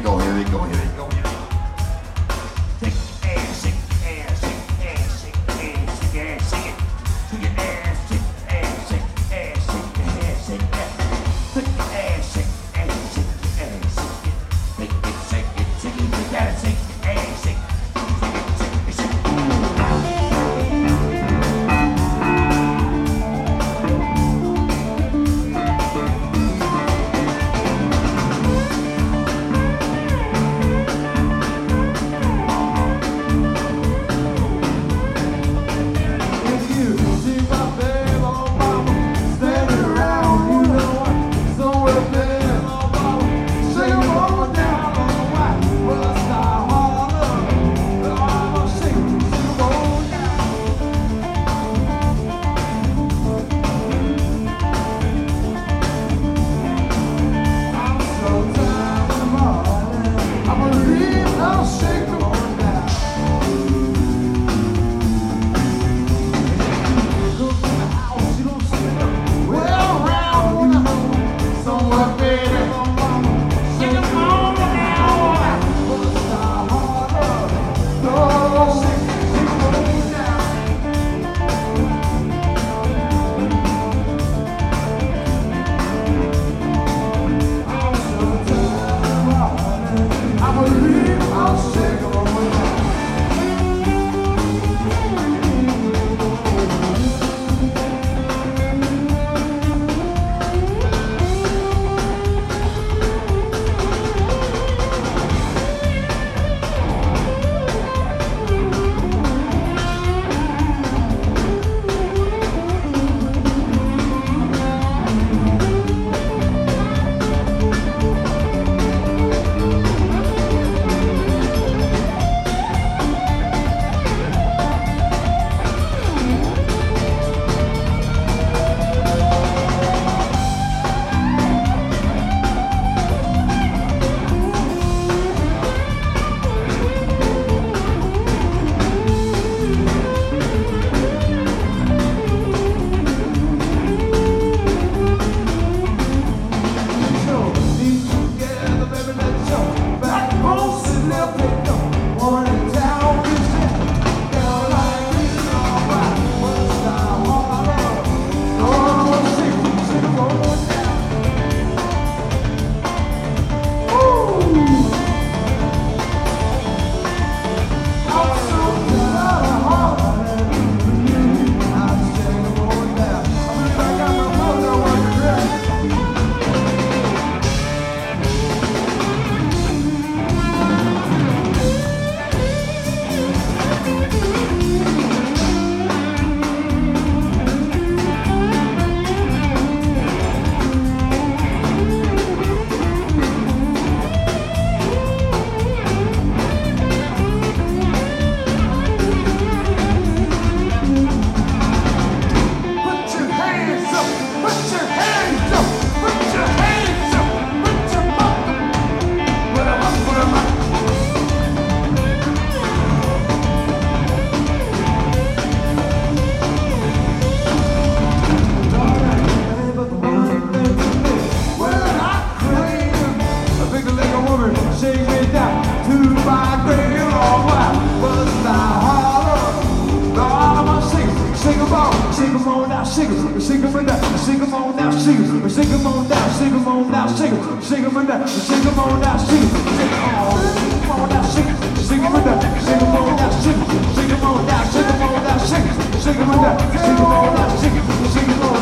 go, here we go, here we go, here we go. Shake ass, shake ass, shake ass, shake ass, shake ass, shake it. Shake your ass, shake ass, shake ass, shake ass, shake ass. Shake your ass, shake ass, shake ass, shake it. Shake it, shake it, shake it. You gotta shake your ass, shake it, shake it, shake it, shake it. Sing 'em on now, sing 'em on now, sing 'em, sing 'em on now, sing 'em on now, sing 'em, sing 'em on now, sing 'em on now, sing 'em, sing 'em on now, sing 'em, sing 'em on now, sing 'em on now, sing 'em, sing 'em on now, sing 'em on now, sing 'em, sing 'em on now, sing 'em on now, sing 'em, sing 'em on now.